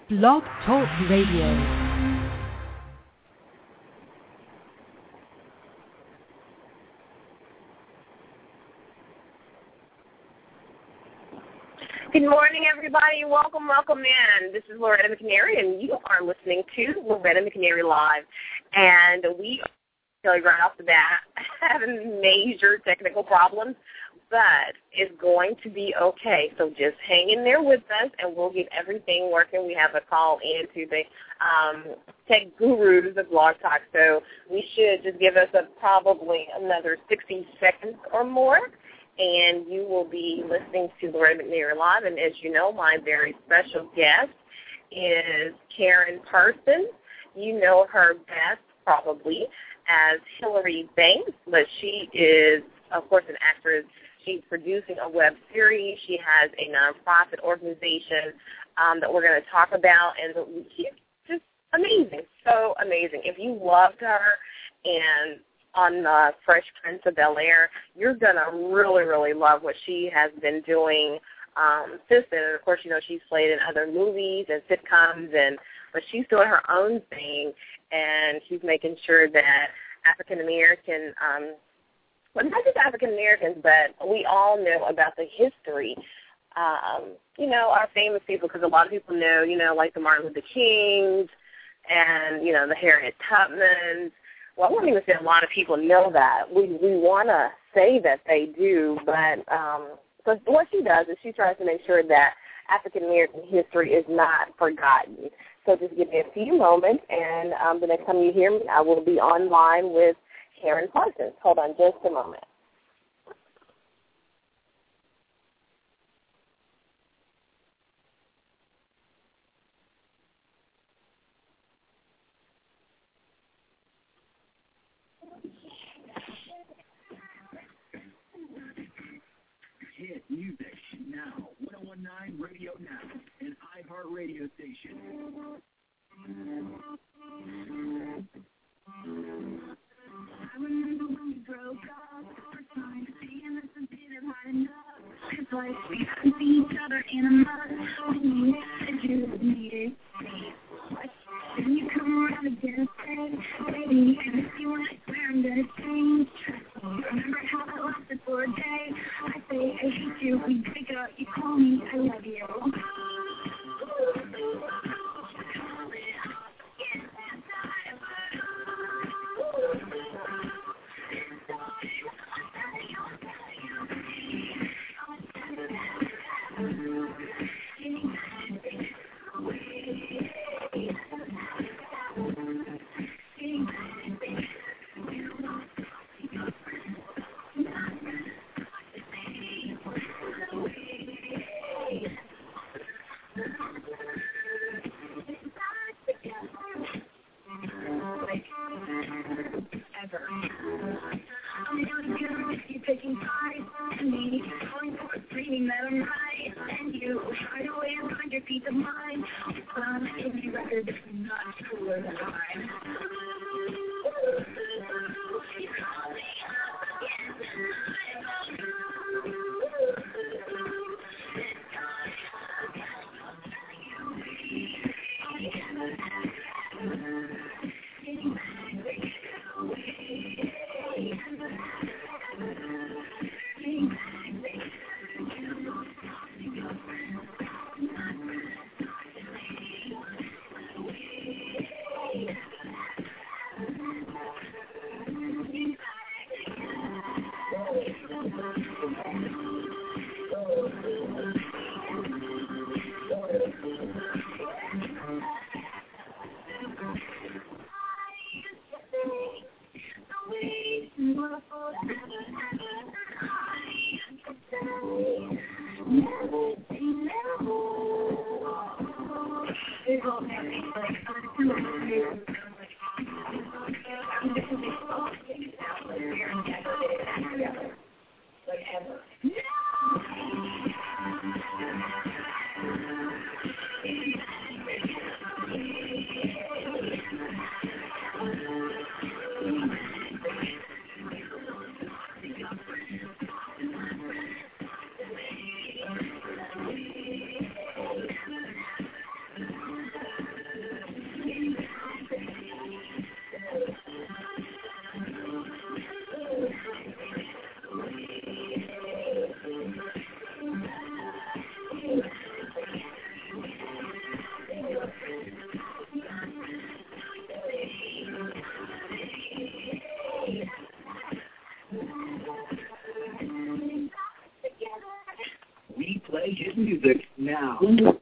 Blog Talk Radio. Good morning, everybody. Welcome in. This is Loretta McNary, and you are listening to Loretta McNary Live. And we are telling right off the bat having major technical problems, but it's going to be okay. So just hang in there with us, and we'll get everything working. We have a call in to the tech gurus of Blog Talk, so we should just give us probably another 60 seconds or more, and you will be listening to Loretta McNary Live. And as you know, my very special guest is Karen Parsons. You know her best probably as Hillary Banks, but she is, of course, an actress. She's producing a web series. She has a nonprofit organization that we're going to talk about, and she's just amazing, so amazing. If you loved her and on Fresh Prince of Bel-Air, you're going to really, really love what she has been doing since then. And, of course, you know, she's played in other movies and sitcoms, but she's doing her own thing, and she's making sure that African-American, well, not just African-Americans, but we all know about the history, you know, our famous people, because a lot of people know, you know, like the Martin Luther Kings and, you know, the Harriet Tubmans. Well, I won't even say a lot of people know that. We want to say that they do, but so what she does is she tries to make sure that African-American history is not forgotten. So just give me a few moments, and the next time you hear me, I will be online with Karen Parsons. Hold on just a moment. Hit music now, 1019 Radio Now, an iHeart radio station. I remember when we broke up, first time saying this has been hard enough. It's like we hadn't seen each other in a month. When you said you needed me, then you come around again and say, baby, and if you want, I swear I'm gonna change. Remember how that lasted for a day? I say I hate you, we break up, you call me, I love you. music now.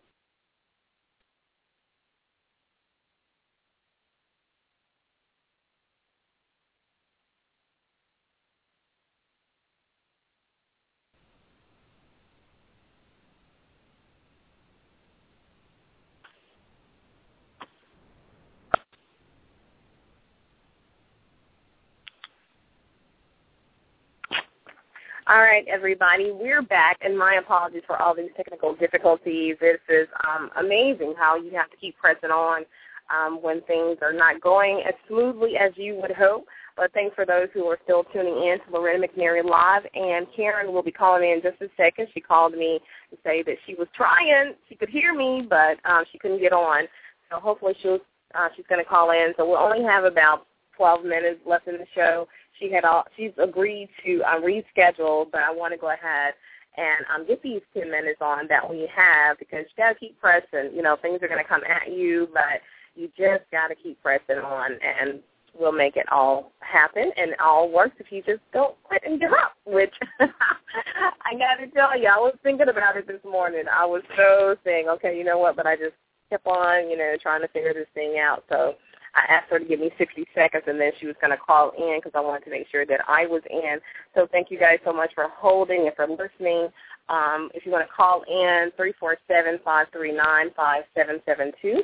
All right, everybody, we're back, and my apologies for all these technical difficulties. This is amazing how you have to keep pressing on when things are not going as smoothly as you would hope. But thanks for those who are still tuning in to Loretta McNary Live, and Karen will be calling in just a second. She called me to say that she was trying. She could hear me, but she couldn't get on. So hopefully she's going to call in. So we'll only have about 12 minutes left in the show. She's agreed to reschedule, but I want to go ahead and get these 10 minutes on that we have, because you got to keep pressing. You know, things are going to come at you, but you just got to keep pressing on, and we'll make it all happen, and it all works if you just don't quit and give up, which I got to tell you, I was thinking about it this morning. I was so saying, okay, you know what, but I just kept on, trying to figure this thing out. So I asked her to give me 60 seconds, and then she was going to call in because I wanted to make sure that I was in. So thank you guys so much for holding and for listening. If you want to call in, 347-539-5772.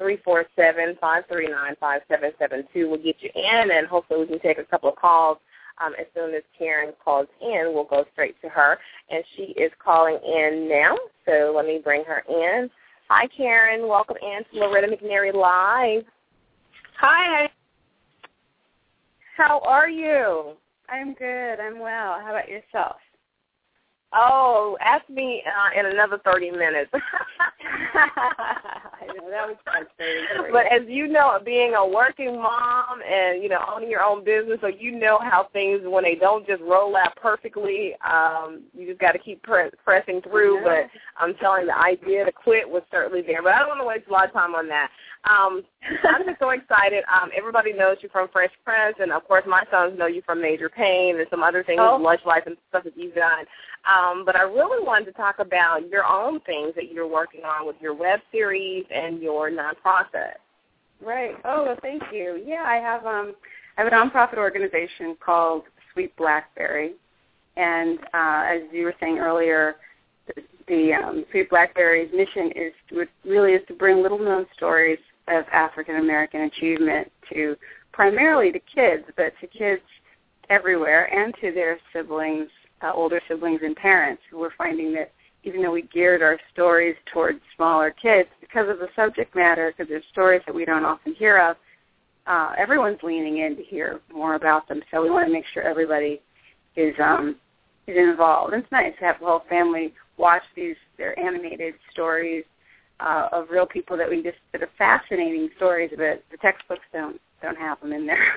347-539-5772 will get you in, and hopefully we can take a couple of calls. As soon as Karen calls in, we'll go straight to her, and she is calling in now. So let me bring her in. Hi, Karen. Welcome in to Loretta McNary Live. Hi. How are you? I'm good. I'm well. How about yourself? Oh, ask me in another 30 minutes. I know, that was frustrating. But as you know, being a working mom and, owning your own business, so you know how things, when they don't just roll out perfectly, you just got to keep pressing through. But I'm telling you, the idea to quit was certainly there. But I don't want to waste a lot of time on that. I'm just so excited. Everybody knows you from Fresh Prince, and, of course, my sons know you from Major Pain and some other things, Lush Life and stuff that you've done. But I really wanted to talk about your own things that you're working on with your web series and your nonprofit. Right. Oh, well, thank you. Yeah, I have a nonprofit organization called Sweet Blackberry, and as you were saying earlier, the Sweet Blackberry's mission is to bring little-known stories of African-American achievement to primarily to kids, but to kids everywhere and to their siblings, older siblings and parents, who were finding that even though we geared our stories towards smaller kids, because of the subject matter, because there's stories that we don't often hear of, everyone's leaning in to hear more about them. So we want to make sure everybody is involved. And it's nice to have the whole family watch their animated stories of real people that are fascinating stories, but the textbooks don't have them in there.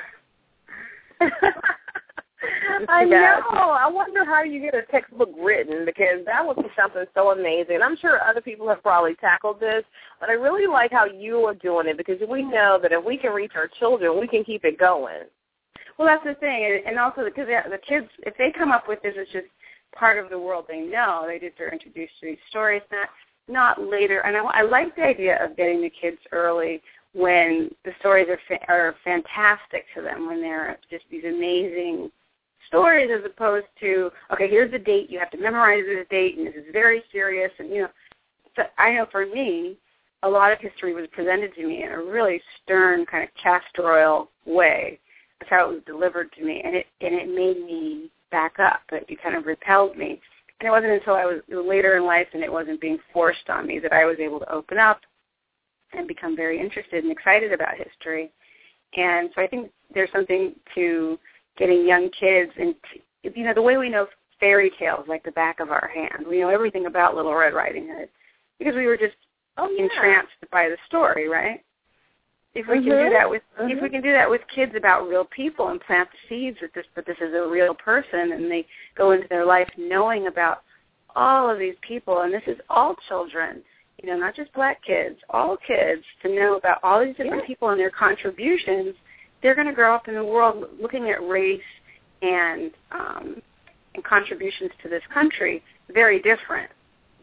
I know. I wonder how you get a textbook written, because that would be something so amazing. I'm sure other people have probably tackled this, but I really like how you are doing it, because we know that if we can reach our children, we can keep it going. Well, that's the thing, and also because the kids, if they come up with this, it's just part of the world they know. They're introduced to these stories, not later. And I like the idea of getting the kids early when the stories are fantastic to them, when they're just these amazing stories, as opposed to, okay, here's the date, you have to memorize this date, and this is very serious. And, so I know for me, a lot of history was presented to me in a really stern, kind of castor oil way. That's how it was delivered to me, and it made me back up. It kind of repelled me. And it wasn't until I was later in life and it wasn't being forced on me that I was able to open up and become very interested and excited about history. And so I think there's something to getting young kids, and the way we know fairy tales like the back of our hand. We know everything about Little Red Riding Hood because we were just entranced by the story, right? If we can do that with kids about real people and plant the seeds that this is a real person, and they go into their life knowing about all of these people, and this is all children, not just black kids, all kids, to know about all these different people and their contributions. They're going to grow up in the world looking at race and contributions to this country very different.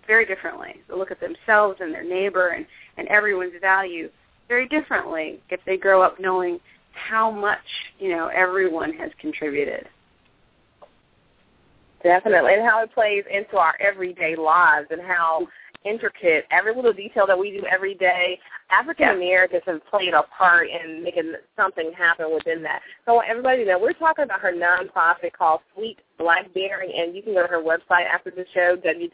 very differently. They look at themselves and their neighbor and everyone's value very differently if they grow up knowing how much, everyone has contributed. Definitely, and how it plays into our everyday lives and how intricate, every little detail that we do every day, African Americans have played a part in making something happen within that. So I want everybody to know, we're talking about her nonprofit called Sweet Blackberry, and you can go to her website after the show,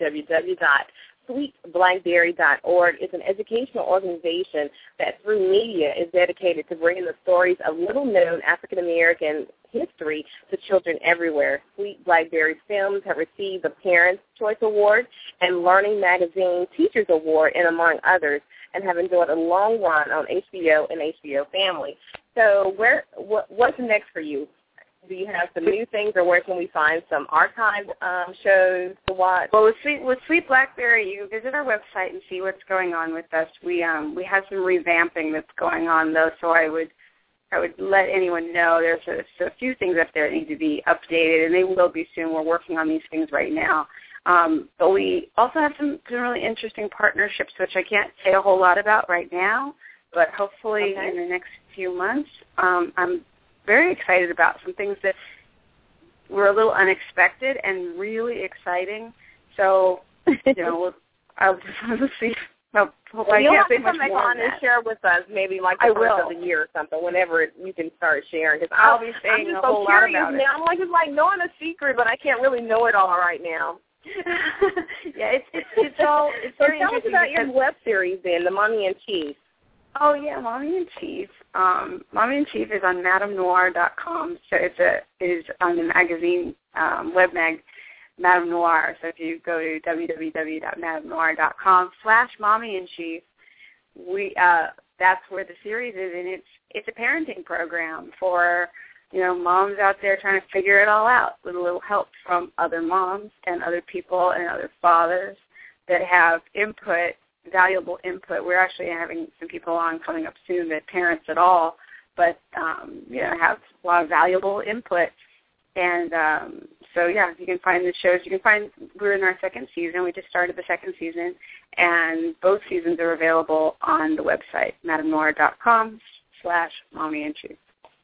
www.sweetblackberry.org. It's an educational organization that through media is dedicated to bringing the stories of little-known African American history to children everywhere. Sweet Blackberry Films have received the Parents' Choice Award and Learning Magazine Teachers Award, and among others, and have enjoyed a long run on HBO and HBO Family. So what's next for you? Do you have some new things, or where can we find some archived shows to watch? Well, with Sweet Blackberry, you visit our website and see what's going on with us. We have some revamping that's going on, though, so I would let anyone know there's a few things up there that need to be updated, and they will be soon. We're working on these things right now. But we also have some really interesting partnerships, which I can't say a whole lot about right now, but hopefully in the next few months. I'm very excited about some things that were a little unexpected and really exciting. So, I'll just see. You'll have to come back on and share with us maybe like the first of the year or something, whenever you can start sharing. Because I'll be saying I'm a so whole lot about now. it. I'm like, it's like knowing a secret, but I can't really know it all right now. Yeah, it's all. It's so very tell us about your web series then, The Mommy in Chief. Oh yeah, Mommy in Chief. Mommy in Chief is on MadameNoir.com. So it is on the magazine web mag. Madame Noir. So if you go to www.madamenoir.com/mommyinchief, that's where the series is, and it's a parenting program for moms out there trying to figure it all out with a little help from other moms and other people and other fathers that have valuable input. We're actually having some people on coming up soon that parents at all, but have a lot of valuable input. And so, you can find the shows. We're in our second season. We just started the second season, and both seasons are available on the website, MadameNoir.com/mommyinchief.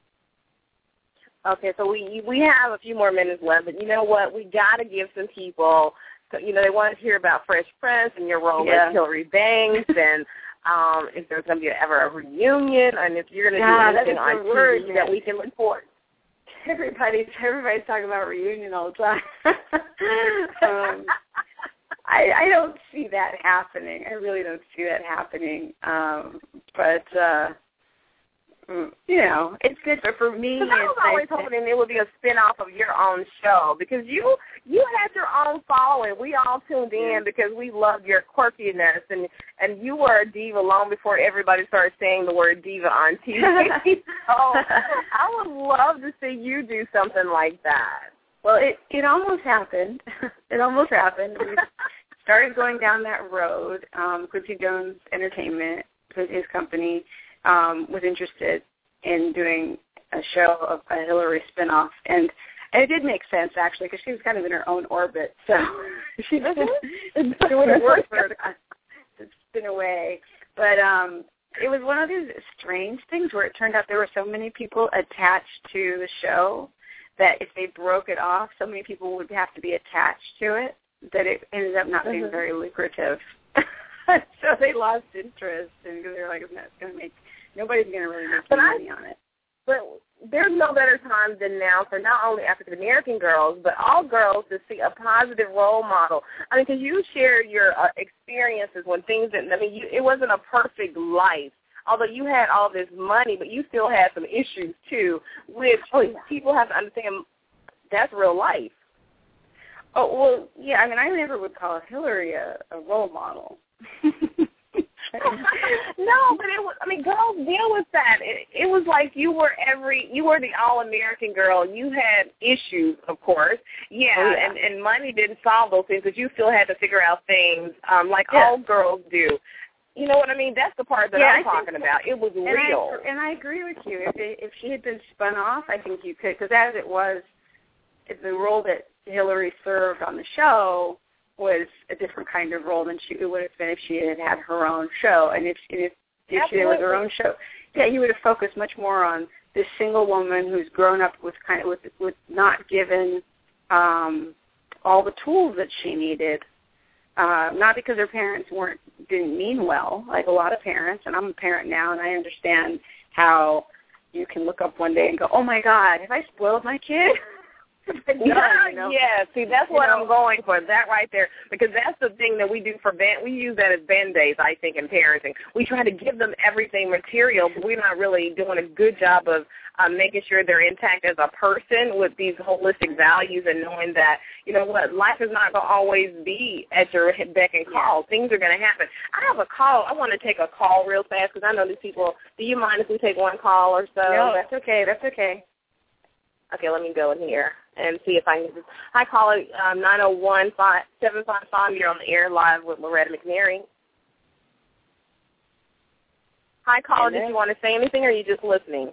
Okay, so we have a few more minutes left, but you know what? We got to give some people, they want to hear about Fresh Prince and your role with Hillary Banks, and if there's going to be ever a reunion, and if you're going to do anything on TV that we can look forward. Everybody's talking about reunion all the time. I don't see that happening. I really don't see that happening. But it's good. But for me, I was always hoping it would be a spinoff of your own show, because you had your own following. We all tuned in because we loved your quirkiness, and you were a diva long before everybody started saying the word diva on TV. So I would love to see you do something like that. Well, it almost happened. It almost happened. We started going down that road. Quincy Jones Entertainment, his company, was interested in doing a show of a Hillary spinoff, and it did make sense actually, because she was kind of in her own orbit, so it would have worked for her to spin away. But it was one of these strange things where it turned out there were so many people attached to the show that if they broke it off, so many people would have to be attached to it that it ended up not being very lucrative. So they lost interest, and because they were like, nobody's going to really make money on it. But there's no better time than now for not only African-American girls, but all girls to see a positive role model. I mean, because you shared your experiences when things didn't, it wasn't a perfect life. Although you had all this money, but you still had some issues, too, which people have to understand that's real life. Oh, well, yeah, I never would call Hillary a role model. No, but it was. Girls deal with that. It was like you were the all-American girl. You had issues, of course. And money didn't solve those things, but you still had to figure out things like all girls do. You know what I mean? That's the part that I'm talking about. It was real. And I agree with you. If she had been spun off, I think you could, because as it was, the role that Hillary served on the show was a different kind of role than it would have been if she had had her own show. And if she was her own show, you would have focused much more on this single woman who's grown up with not given all the tools that she needed. Not because her parents didn't mean well, like a lot of parents, and I'm a parent now, and I understand how you can look up one day and go, oh, my God, have I spoiled my kid? Yeah, see, that's what I'm going for, that right there, because that's the thing that we do we use that as Band-Aids, I think, in parenting. We try to give them everything material, but we're not really doing a good job of making sure they're intact as a person with these holistic values and knowing that, you know what, life is not going to always be at your beck and call. Things are going to happen. I have a call. I want to take a call real fast because I know these people. Do you mind if we take one call or so? No, that's okay. That's okay. Okay, let me go in here and see if I can. Hi, caller, 901-755. You're on the air live with Loretta McNary. Hi, caller. Did you want to say anything, or are you just listening?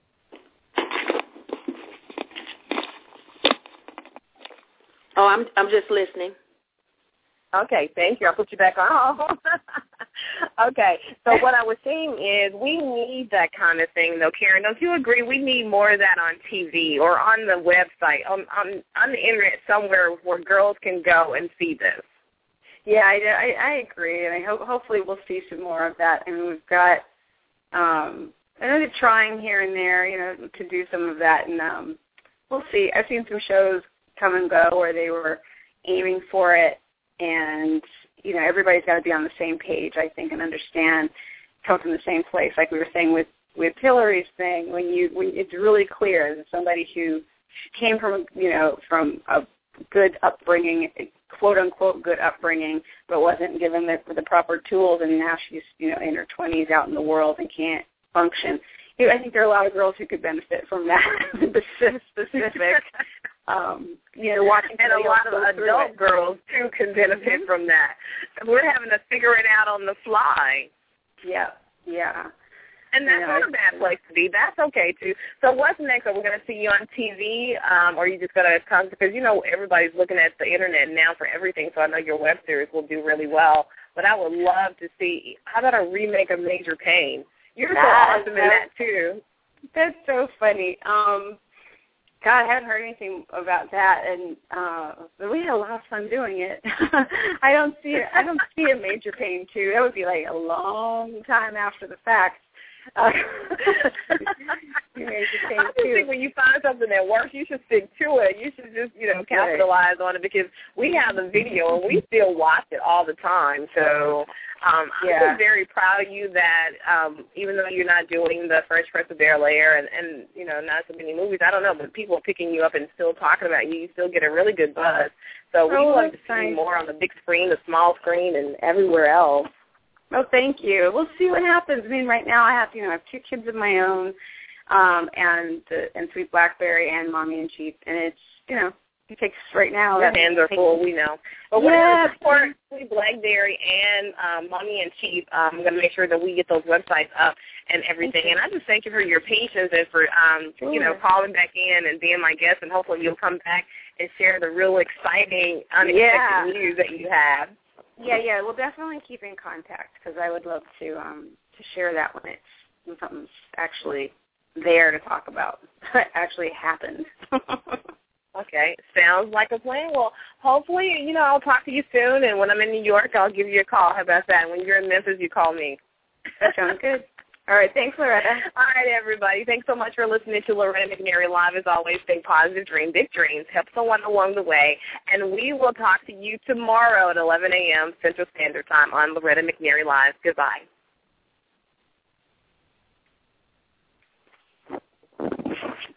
Oh, I'm just listening. Okay, thank you. I'll put you back on. Okay, so what I was saying is we need that kind of thing, though, Karen. Don't you agree? We need more of that on TV or on the website, on the Internet somewhere where girls can go and see this. Yeah, I agree, and hopefully we'll see some more of that. And we've got, I know they're trying here and there, to do some of that, and we'll see. I've seen some shows come and go where they were aiming for it, and everybody's got to be on the same page, I think, and understand, come from the same place. Like we were saying with Hillary's thing, when it's really clear that somebody who came from a good upbringing, quote unquote good upbringing, but wasn't given the proper tools, and now she's in her 20s out in the world and can't function. I think there are a lot of girls who could benefit from that specific. Watching, and a lot of adult girls too can benefit from that. We're having to figure it out on the fly. Yeah. And that's not a bad place to be. That's okay too. So what's next? Are we going to see you on TV, or are you just going to come? Because everybody's looking at the internet now for everything. So I know your web series will do really well. But I would love to see. How about a remake of Major Payne? You're so awesome in that too. That's so funny. God, I haven't heard anything about that, and but we had a lot of fun doing it. I don't see a Major Payne 2. That would be like a long time after the fact. Major Payne 2. I just think when you find something that works, you should stick to it. You should just capitalize on it, because we have the video and we still watch it all the time. So I'm just very proud of you that even though you're not doing the Fresh Prince of Bel-Air and not so many movies, I don't know, but people are picking you up and still talking about you. You still get a really good buzz. So we want to see you more on the big screen, the small screen, and everywhere else. Oh, thank you. We'll see what happens. I mean, right now I have 2 kids of my own, and Sweet Blackberry and Mommy and Chief, and it's it takes right now. Your hands are full, we know. But we're going to support Sweet Blackberry and Mommy and Chief. I'm going to make sure that we get those websites up and everything. And I just thank you for your patience and for calling back in and being my guest. And hopefully you'll come back and share the real exciting, unexpected news that you have. Yeah. We'll definitely keep in contact, because I would love to share that when something's actually there to talk about. It actually happened. Okay, sounds like a plan. Well, hopefully, I'll talk to you soon, and when I'm in New York, I'll give you a call. How about that? When you're in Memphis, you call me. That sounds good. All right, thanks, Loretta. All right, everybody. Thanks so much for listening to Loretta McNary Live. As always, think positive, dream big dreams, help someone along the way, and we will talk to you tomorrow at 11 a.m. Central Standard Time on Loretta McNary Live. Goodbye.